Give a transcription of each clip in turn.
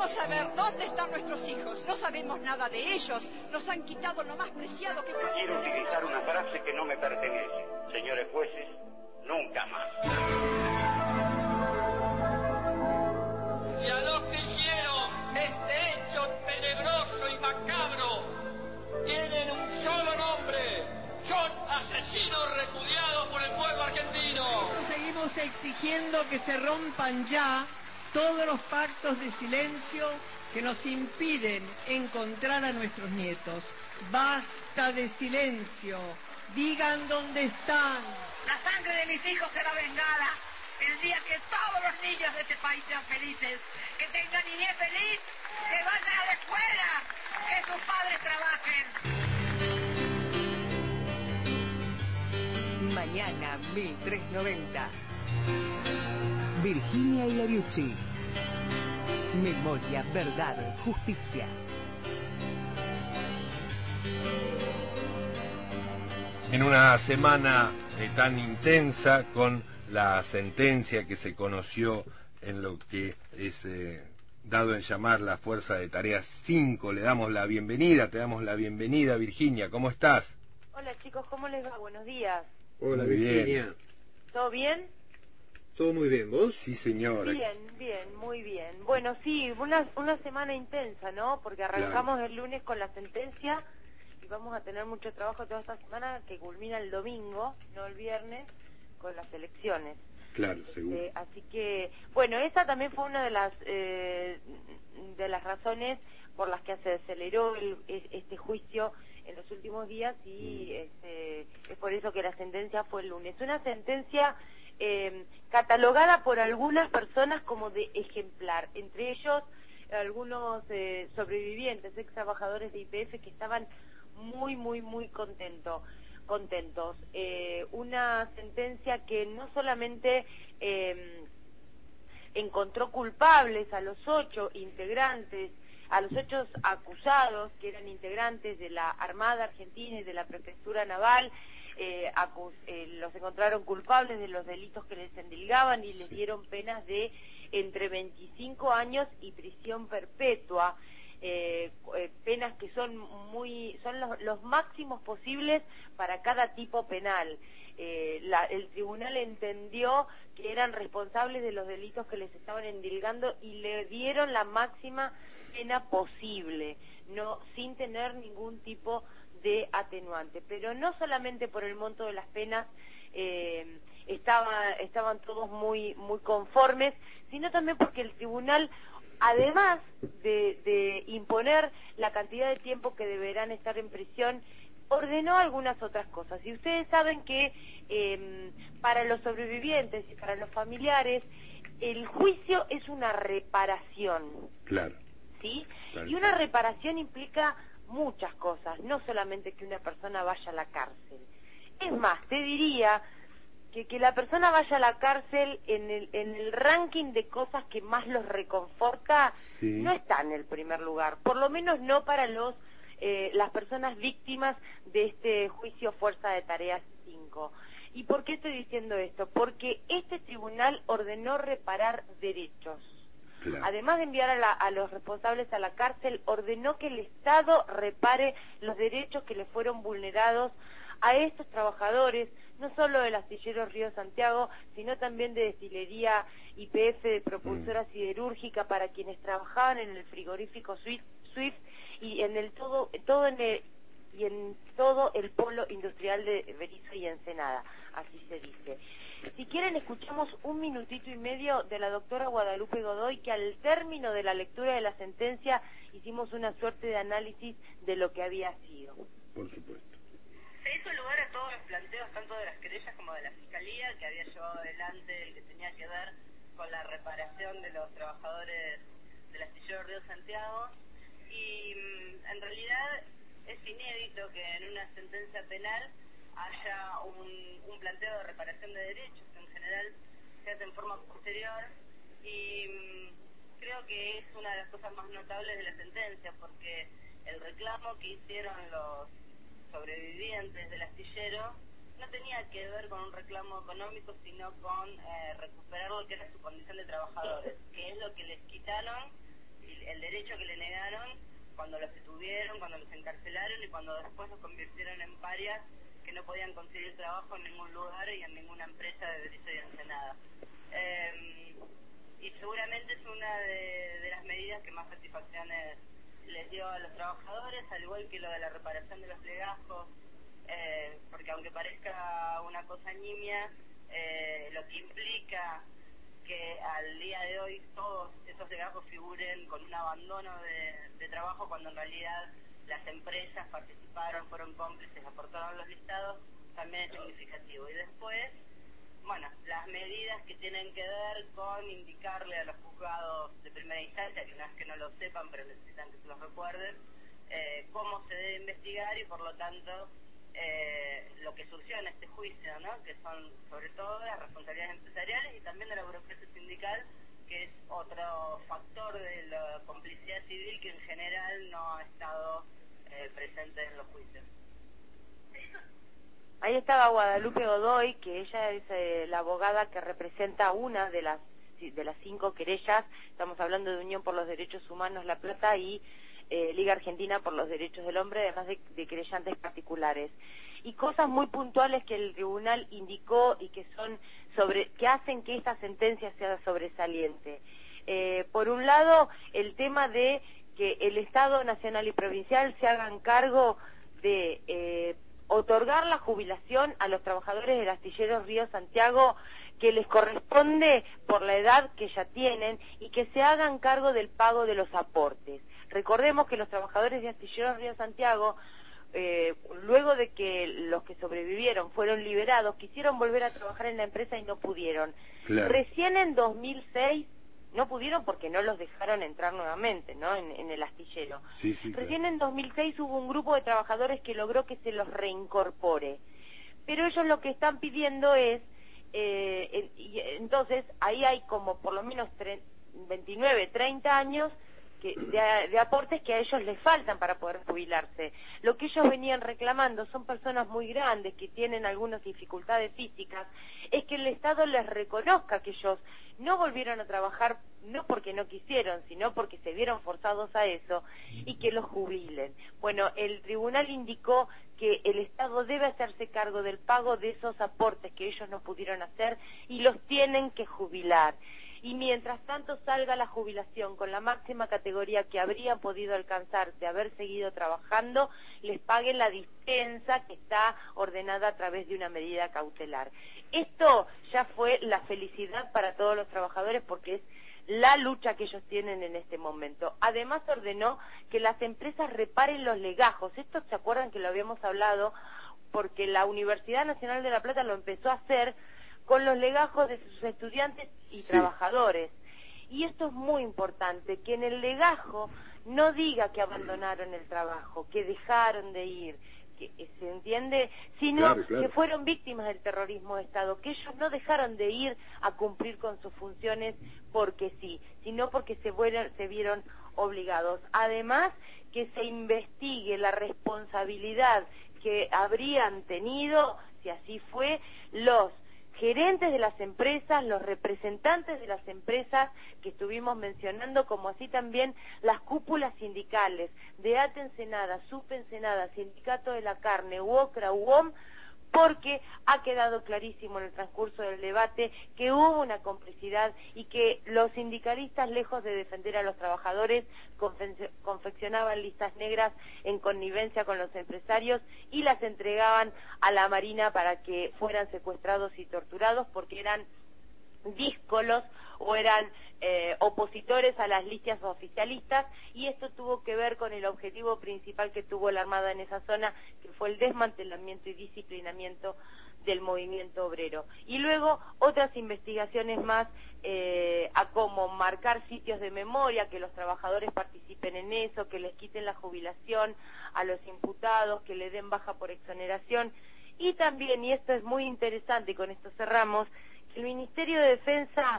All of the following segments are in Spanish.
Queremos saber dónde están nuestros hijos. No sabemos nada de ellos. Nos han quitado lo más preciado que podemos. Quiero utilizar una frase que no me pertenece. Señores jueces, nunca más. Y a los que hicieron este hecho tenebroso y macabro tienen un solo nombre. Son asesinos repudiados por el pueblo argentino. Nosotros seguimos exigiendo que se rompan ya todos los pactos de silencio que nos impiden encontrar a nuestros nietos. Basta de silencio. Digan dónde están. La sangre de mis hijos será vengada el día que todos los niños de este país sean felices, que tengan niñez feliz, que vayan a la escuela, que sus padres trabajen. Mañana 1390. Virginia Ilariucci. Memoria, verdad, justicia. En una semana tan intensa, con la sentencia que se conoció en lo que es dado en llamar la Fuerza de Tareas 5, le damos la bienvenida, te damos la bienvenida, Virginia, ¿cómo estás? Hola chicos, ¿cómo les va? Buenos días. Hola Muy Virginia. bien. ¿Todo bien? ¿Todo muy bien? ¿Vos? Sí, señora. Bien, muy bien. Bueno, sí, una semana intensa, ¿no? Porque arrancamos el lunes con la sentencia y vamos a tener mucho trabajo toda esta semana que culmina el domingo, no el viernes, con las elecciones. Claro, seguro. Así que, bueno, esa también fue una de las razones por las que se aceleró este juicio en los últimos días y es por eso que la sentencia fue el lunes. Una sentencia catalogada por algunas personas como de ejemplar, entre ellos algunos sobrevivientes, ex trabajadores de YPF que estaban muy contentos. Una sentencia que no solamente encontró culpables a los 8 integrantes, a los 8 acusados que eran integrantes de la Armada Argentina y de la Prefectura Naval, los encontraron culpables de los delitos que les endilgaban y les dieron penas de entre 25 años y prisión perpetua, penas que son los máximos posibles para cada tipo penal. El tribunal entendió que eran responsables de los delitos que les estaban endilgando y le dieron la máxima pena posible, sin tener ningún tipo de atenuante. Pero no solamente por el monto de las penas estaban todos muy conformes, sino también porque el tribunal, además de imponer la cantidad de tiempo que deberán estar en prisión, ordenó algunas otras cosas. Y ustedes saben que para los sobrevivientes y para los familiares, el juicio es una reparación. Claro. ¿Sí? Claro. Y una reparación implica muchas cosas, no solamente que una persona vaya a la cárcel. Es más, te diría que la persona vaya a la cárcel en el ranking de cosas que más los reconforta, sí, no está en el primer lugar, por lo menos no para las personas víctimas de este juicio Fuerza de Tareas 5. ¿Y por qué estoy diciendo esto? Porque este tribunal ordenó reparar derechos. Claro. Además de enviar a los responsables a la cárcel, ordenó que el Estado repare los derechos que le fueron vulnerados a estos trabajadores, no solo del astillero Río Santiago, sino también de destilería YPF, de propulsora siderúrgica, para quienes trabajaban en el frigorífico Swift y en todo el polo industrial de Berizo y Ensenada, así se dice. Si quieren, escuchamos un minutito y medio de la doctora Guadalupe Godoy, que al término de la lectura de la sentencia hicimos una suerte de análisis de lo que había sido. Por supuesto. Se hizo lugar a todos los planteos, tanto de las querellas como de la Fiscalía, que había llevado adelante el que tenía que ver con la reparación de los trabajadores del astillero Río Santiago, y en realidad es inédito que en una sentencia penal haya un planteo de reparación de derechos, que en general se hace en forma posterior, y creo que es una de las cosas más notables de la sentencia, porque el reclamo que hicieron los sobrevivientes del astillero no tenía que ver con un reclamo económico, sino con recuperar lo que era su condición de trabajadores, que es lo que les quitaron el derecho que le negaron cuando los detuvieron, cuando los encarcelaron y cuando después los convirtieron en parias que no podían conseguir trabajo en ningún lugar y en ninguna empresa de Berizo y Ensenada. Y seguramente es una de las medidas que más satisfacciones les dio a los trabajadores, al igual que lo de la reparación de los legajos, porque aunque parezca una cosa nimia, lo que implica que al día de hoy todos esos legajos figuren con un abandono de trabajo cuando en realidad las empresas participaron, fueron cómplices, aportaron los listados, también es significativo. Y después, bueno, las medidas que tienen que ver con indicarle a los juzgados de primera instancia, que no es que no lo sepan, pero necesitan que se los recuerden, cómo se debe investigar y por lo tanto lo que surgió en este juicio, ¿no? Que son sobre todo las responsabilidades empresariales y también de la burocracia sindical, que es otro factor de la complicidad civil que en general no ha estado presente en los juicios. Ahí estaba Guadalupe Godoy, que ella es la abogada que representa una de las 5 querellas. Estamos hablando de Unión por los Derechos Humanos La Plata y Liga Argentina por los Derechos del Hombre, además de querellantes particulares. Y cosas muy puntuales que el tribunal indicó y que hacen que esta sentencia sea sobresaliente. Por un lado, el tema de que el Estado nacional y provincial se hagan cargo de otorgar la jubilación a los trabajadores del astillero Río Santiago que les corresponde por la edad que ya tienen y que se hagan cargo del pago de los aportes. Recordemos que los trabajadores de astillero Río Santiago, luego de que los que sobrevivieron fueron liberados, quisieron volver a trabajar en la empresa y no pudieron. Claro. Recién en 2006 no pudieron porque no los dejaron entrar nuevamente, ¿no? En el astillero. Sí, recién claro. En 2006 hubo un grupo de trabajadores que logró que se los reincorpore. Pero ellos lo que están pidiendo es, entonces ahí hay como por lo menos 29, 30 años de aportes que a ellos les faltan para poder jubilarse. Lo que ellos venían reclamando, son personas muy grandes que tienen algunas dificultades físicas, es que el Estado les reconozca que ellos no volvieron a trabajar no porque no quisieron, sino porque se vieron forzados a eso, y que los jubilen. Bueno, el tribunal indicó que el Estado debe hacerse cargo del pago de esos aportes que ellos no pudieron hacer y los tienen que jubilar. Y mientras tanto salga la jubilación con la máxima categoría que habrían podido alcanzar de haber seguido trabajando, les paguen la dispensa que está ordenada a través de una medida cautelar. Esto ya fue la felicidad para todos los trabajadores porque es la lucha que ellos tienen en este momento. Además ordenó que las empresas reparen los legajos. Esto, ¿se acuerdan que lo habíamos hablado? Porque la Universidad Nacional de La Plata lo empezó a hacer con los legajos de sus estudiantes y trabajadores. Y esto es muy importante, que en el legajo no diga que abandonaron el trabajo, que dejaron de ir, que ¿se entiende? Sino que fueron víctimas del terrorismo de Estado, que ellos no dejaron de ir a cumplir con sus funciones porque sí, sino porque se vieron obligados. Además, que se investigue la responsabilidad que habrían tenido, si así fue, los gerentes de las empresas, los representantes de las empresas que estuvimos mencionando, como así también las cúpulas sindicales de ATE Ensenada, SUP Ensenada, Sindicato de la Carne, UOCRA, UOM, porque ha quedado clarísimo en el transcurso del debate que hubo una complicidad y que los sindicalistas, lejos de defender a los trabajadores, confeccionaban listas negras en connivencia con los empresarios y las entregaban a la Marina para que fueran secuestrados y torturados porque eran díscolos o eran opositores a las listas oficialistas, y esto tuvo que ver con el objetivo principal que tuvo la Armada en esa zona, que fue el desmantelamiento y disciplinamiento del movimiento obrero. Y luego otras investigaciones más a cómo marcar sitios de memoria, que los trabajadores participen en eso, que les quiten la jubilación a los imputados, que le den baja por exoneración, y también, y esto es muy interesante y con esto cerramos, que el Ministerio de Defensa,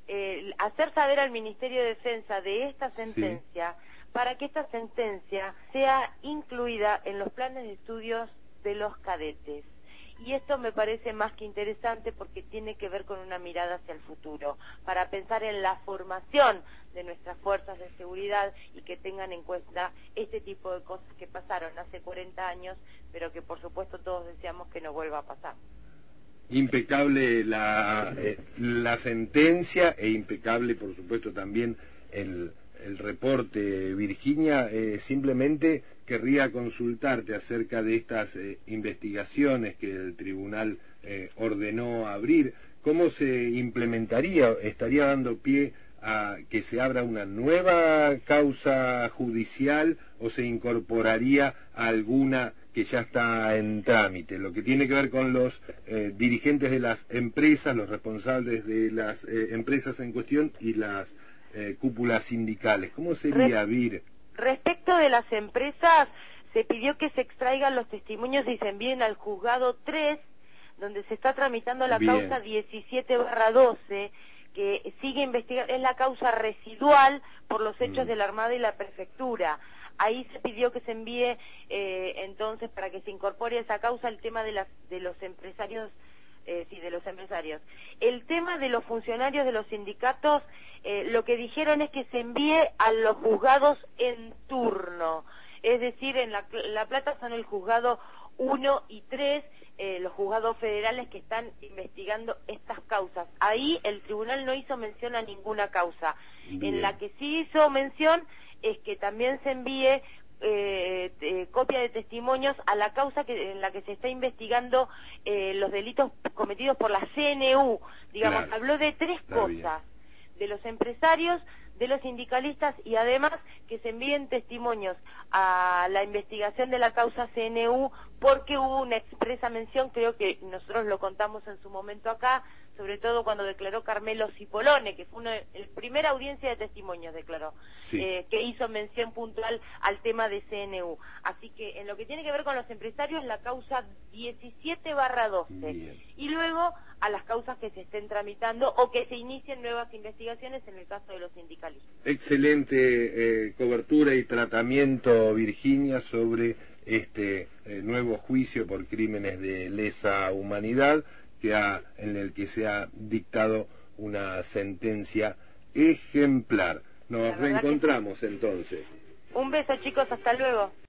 hacer saber al Ministerio de Defensa de esta sentencia, para que esta sentencia sea incluida en los planes de estudios de los cadetes. Y esto me parece más que interesante porque tiene que ver con una mirada hacia el futuro, para pensar en la formación de nuestras fuerzas de seguridad y que tengan en cuenta este tipo de cosas que pasaron hace 40 años, pero que por supuesto todos deseamos que no vuelva a pasar. Impecable la sentencia e impecable, por supuesto, también el reporte, Virginia. Simplemente querría consultarte acerca de estas investigaciones que el tribunal ordenó abrir. ¿Cómo se implementaría? ¿Estaría dando pie a que se abra una nueva causa judicial o se incorporaría a alguna que ya está en trámite? Lo que tiene que ver con los dirigentes de las empresas, los responsables de las empresas en cuestión y las cúpulas sindicales. ¿Cómo sería, Vir? Respecto de las empresas, se pidió que se extraigan los testimonios y se envíen al juzgado 3, donde se está tramitando la causa 17/12, que sigue investigando, es la causa residual por los hechos de la Armada y la Prefectura. Ahí se pidió que se envíe, entonces, para que se incorpore a esa causa el tema de los empresarios, de los empresarios. El tema de los funcionarios de los sindicatos, lo que dijeron es que se envíe a los juzgados en turno. Es decir, en La Plata son el juzgado 1 y 3, los juzgados federales que están investigando estas causas. Ahí el tribunal no hizo mención a ninguna causa. Bien. En la que sí hizo mención es que también se envíe copia de testimonios a la causa en la que se está investigando los delitos cometidos por la CNU. Digamos, claro. Habló de 3 cosas, de los empresarios, de los sindicalistas y además que se envíen testimonios a la investigación de la causa CNU porque hubo una expresa mención, creo que nosotros lo contamos en su momento acá, sobre todo cuando declaró Carmelo Cipollone, que fue la primera audiencia de testimonios, declaró, que hizo mención puntual al tema de CNU. Así que en lo que tiene que ver con los empresarios, la causa 17/12. Y luego a las causas que se estén tramitando o que se inicien nuevas investigaciones en el caso de los sindicalistas. Excelente cobertura y tratamiento, Virginia, sobre este nuevo juicio por crímenes de lesa humanidad en el que se ha dictado una sentencia ejemplar. Nos reencontramos entonces. Un beso, chicos, hasta luego.